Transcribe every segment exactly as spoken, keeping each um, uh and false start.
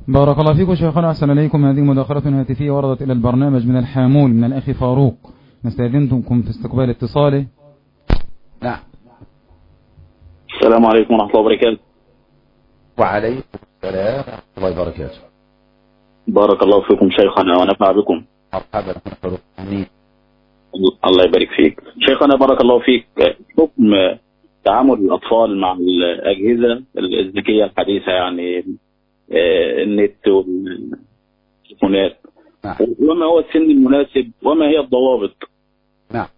بارك الله فيكم شيخنا، أحسن إليكم. هذه مداخلة هاتفية وردت إلى البرنامج من الحامول من الأخ فاروق، نستأذنكم في استقبال اتصاله. نعم. السلام عليكم ورحمة الله وبركاته. وعليكم السلام ورحمة الله وبركاته. بارك الله فيكم شيخنا ونفع بكم. مرحبا فاروق. آمين. الله يبارك فيك شيخنا، بارك الله فيك. حكم تعامل الأطفال مع الأجهزة الذكية الحديثة، يعني النت والتليفونات، نعم. وما هو السن المناسب وما هي الضوابط؟ نعم.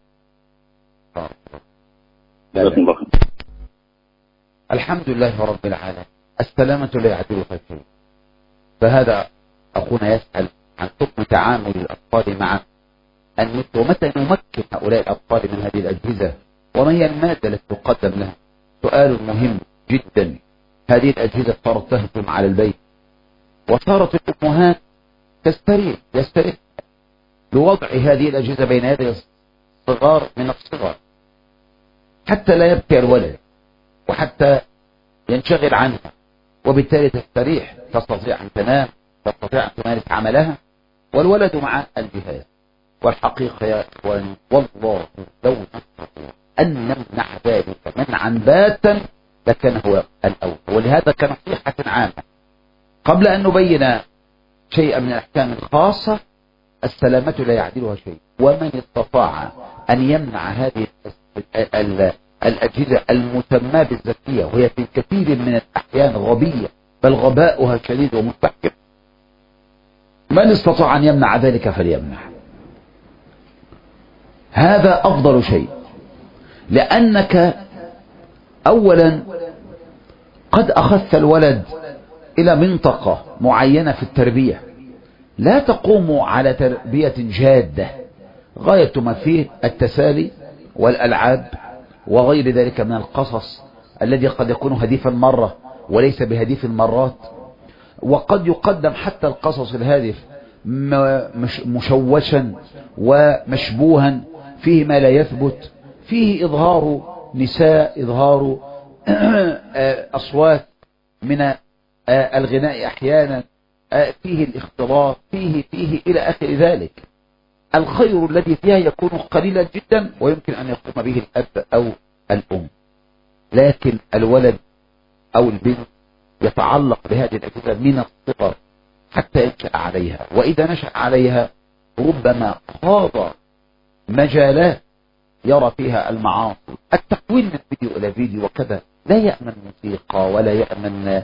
لا لا. الحمد لله رب العالمين، السلامة لا يعدلها شيء. فهذا أخونا يسأل عن حكم تعامل الأطفال مع النت، ومتى نمكن هؤلاء الأطفال من هذه الأجهزة، وما هي المادة التي تقدم لهم. سؤال مهم جدا. هذه الأجهزة صارت تهجم على البيت، وصارت الأمهات تستريح يستريح بوضع هذه الأجهزة بين يدي الصغار من الصغر، حتى لا يبكي الولد وحتى ينشغل عنها، وبالتالي تستريح، تستطيع أن تنام، تستطيع أن تمارس عملها، والولد مع الجهاز. والحقيقة يا إخواني، والله لو نستطيع أن نمنع ذلك منعا باتا لكان هو الأول. ولهذا كنصيحة عامة قبل أن نبين شيئا من الأحكام الخاصة، السلامة لا يعدلها شيء. ومن استطاع أن يمنع هذه الأجهزة المسمى بالذكية، وهي في كثير من الأحيان غبية، بل غباؤها شديد ومتحكم، من استطاع أن يمنع ذلك فليمنع. هذا أفضل شيء، لأنك أولا قد أخذت الولد إلى منطقة معينة في التربية، لا تقوم على تربية جادة غاية ما فيه التسالي والألعاب وغير ذلك من القصص الذي قد يكون هديفا مرة وليس بهديف المرات. وقد يقدم حتى القصص الهادف مشوشا ومشبوها، فيه ما لا يثبت، فيه إظهار نساء، إظهار أصوات من الغناء أحيانا، فيه الاختلاط، فيه فيه إلى آخر ذلك. الخير الذي فيها يكون قليلا جدا، ويمكن أن يقوم به الأب أو الأم، لكن الولد أو البنت يتعلق بهذه الأجهزة من الصغر حتى ينشأ عليها، وإذا نشأ عليها ربما خاض مجالات يرى فيها المعاصي، التحويل من فيديو إلى فيديو وكذا، لا يأمن موسيقى ولا يأمن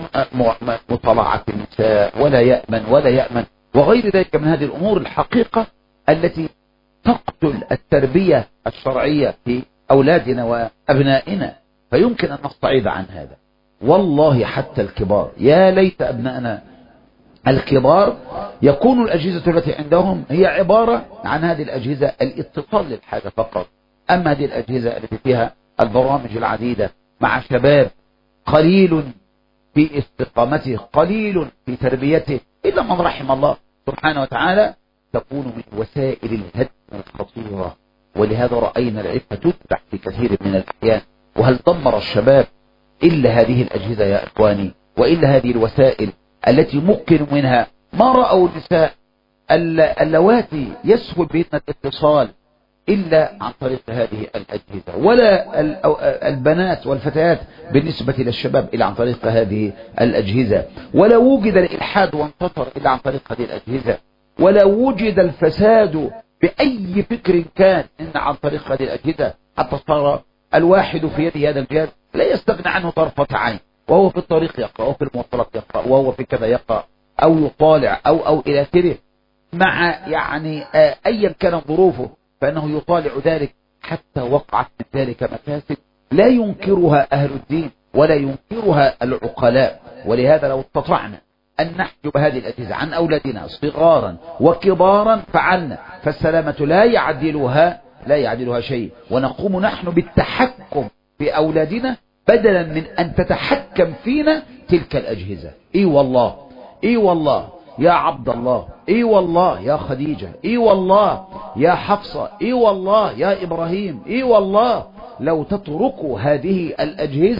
مطالعة النساء ولا يأمن ولا يأمن وغير ذلك من هذه الأمور الحقيقة التي تقتل التربية الشرعية في أولادنا وأبنائنا. فيمكن أن نستعيد عن هذا. والله حتى الكبار، يا ليت أبنائنا الكبار يكون الأجهزة التي عندهم هي عبارة عن هذه الأجهزة الاتصال للحاجة فقط. أما هذه الأجهزة التي فيها البرامج العديدة مع شباب قليل في استقامته، قليل في تربيته، إلا من رحم الله سبحانه وتعالى، تكون من وسائل الهدم الخطيرة. ولهذا رأينا العفة تذبح في كثير من الأحيان. وهل دمر الشباب إلا هذه الأجهزة يا إخواني، وإلا هذه الوسائل التي ممكن منها ما رأوا النساء اللواتي يسهل بهن الاتصال إلا عن طريق هذه الأجهزة، ولا البنات والفتيات بالنسبة للشباب إلا عن طريق هذه الأجهزة، ولا وجد الإلحاد وانتشر إلا عن طريق هذه الأجهزة، ولا وجد الفساد بأي فكر كان إلا عن طريق هذه الأجهزة، حتى صار الواحد في يده هذا الجهاز لا يستغنى عنه طرفة عين، وهو في الطريق يقرأ، وفي المواصلات يقرأ، وهو في كذا يقرأ، أو يطالع أو أو إلى آخره، مع يعني آه أيا كانت ظروفه فإنه يطالع ذلك، حتى وقعت من ذلك مفاسد لا ينكرها أهل الدين ولا ينكرها العقلاء. ولهذا لو استطعنا أن نحجب هذه الأجهزة عن أولادنا صغارا وكبارا فعلنا، فالسلامة لا يعدلها لا يعدلها شيء، ونقوم نحن بالتحكم في أولادنا بدلا من أن تتحكم فينا تلك الأجهزة. إي والله إي والله يا عبد الله، إي والله يا خديجة، إي والله يا حفصة، إي والله يا إبراهيم، إي والله لو تتركوا هذه الأجهزة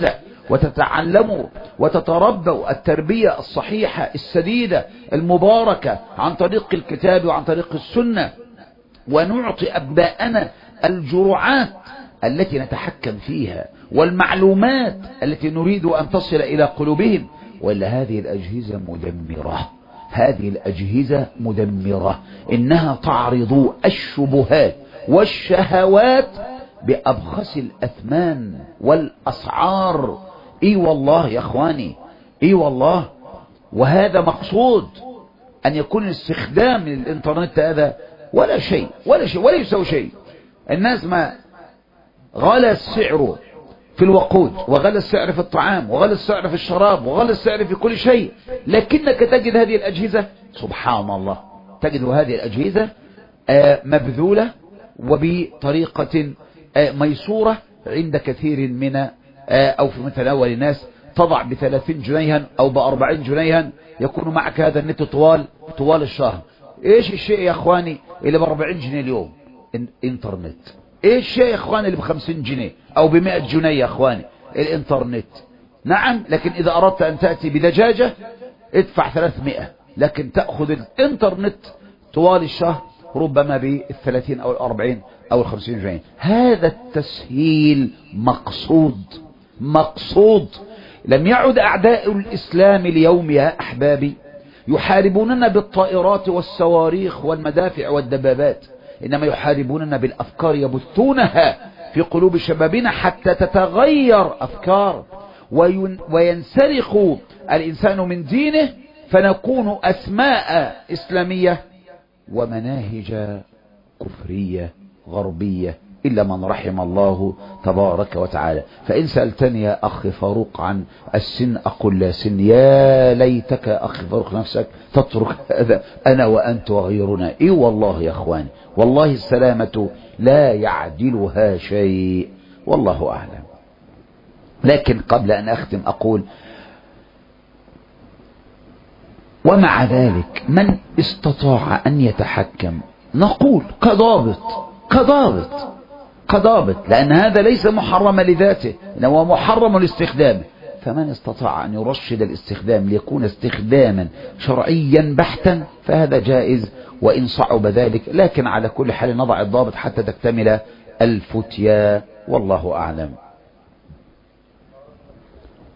وتتعلموا وتتربوا التربية الصحيحة السديدة المباركة عن طريق الكتاب وعن طريق السنة، ونعطي أبناءنا الجرعات التي نتحكم فيها والمعلومات التي نريد أن تصل إلى قلوبهم. وإلا هذه الأجهزة مدمرة، هذه الأجهزة مدمرة، إنها تعرض الشبهات والشهوات بأبخس الأثمان والأسعار. إي والله يا أخواني، إي والله. وهذا مقصود أن يكون الاستخدام للإنترنت هذا ولا شيء ولا شيء ولا يسوي شيء. الناس ما غلى السعر في الوقود، وغلى السعر في الطعام، وغلى السعر في الشراب، وغلى السعر في كل شيء، لكنك تجد هذه الأجهزة سبحان الله، تجد هذه الأجهزة مبذولة وبطريقة ميسورة عند كثير من أو في متناول الناس. تضع بثلاثين جنيها أو بأربعين جنيها يكون معك هذا النت طوال طوال الشهر. إيش الشيء يا أخواني اللي بأربعين جنيه اليوم؟ إنترنت. إيش الشيء يا أخواني اللي بخمسين جنيه أو بمائة جنيه يا أخواني؟ الإنترنت. نعم، لكن إذا أردت أن تأتي بدجاجة ادفع ثلاثمائة، لكن تأخذ الإنترنت طوال الشهر ربما بالثلاثين أو الأربعين أو الخمسين جنيه. هذا التسهيل مقصود مقصود. لم يعد أعداء الإسلام اليوم يا أحبابي يحاربوننا بالطائرات والصواريخ والمدافع والدبابات، إنما يحاربوننا بالأفكار، يبثونها في قلوب شبابنا حتى تتغير أفكار وينسلخ الإنسان من دينه، فنكون أسماء إسلامية ومناهج كفرية غربية إلا من رحم الله تبارك وتعالى. فإن سألتني يا أخي فاروق عن السن أقول لا سن. يا ليتك أخي فاروق نفسك تترك هذا أنا وأنت وغيرنا. إيه والله يا أخواني، والله السلامة لا يعدلها شيء، والله أعلم. لكن قبل أن أختم أقول ومع ذلك من استطاع أن يتحكم، نقول كضابط كضابط كضابط لأن هذا ليس محرما لذاته، إنه محرم لاستخدامه. فمن استطاع أن يرشد الاستخدام ليكون استخداما شرعيا بحتا فهذا جائز وإن صعب ذلك، لكن على كل حال نضع الضابط حتى تكتمل الفتيا، والله أعلم.